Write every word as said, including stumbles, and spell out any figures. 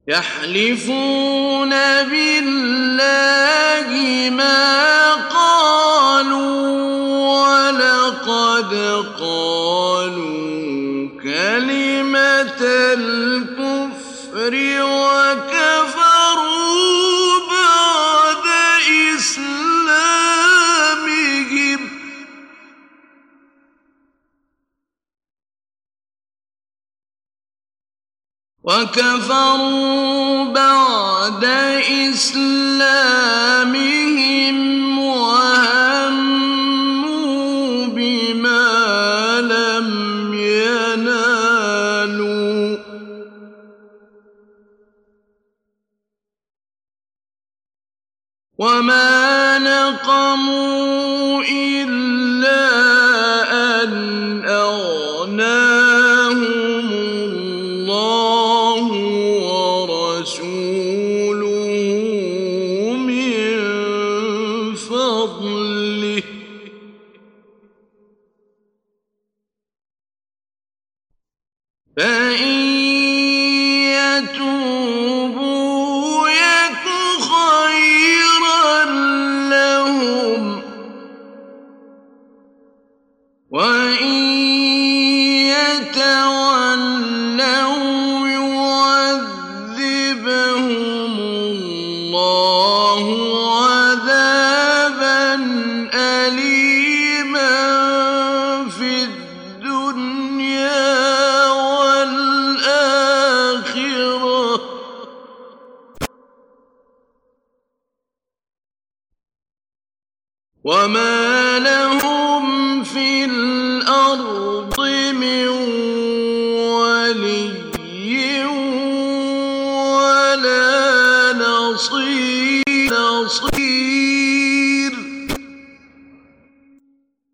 يحلفون بالله ما قالوا ولقد قالوا كلمة الكفر وكفروا بعد إسلامهم وكفروا بعد إسلامهم وهموا بما لم ينالوا وما نقموا إلا أن أغناهم الله ورسوله من فضله فإن يتوبوا يك خيرا لهم وإن يتولوا يعذبهم الله عذابا أليما في الدنيا والآخرة وما لهم في الأرض من ولي ولا نصير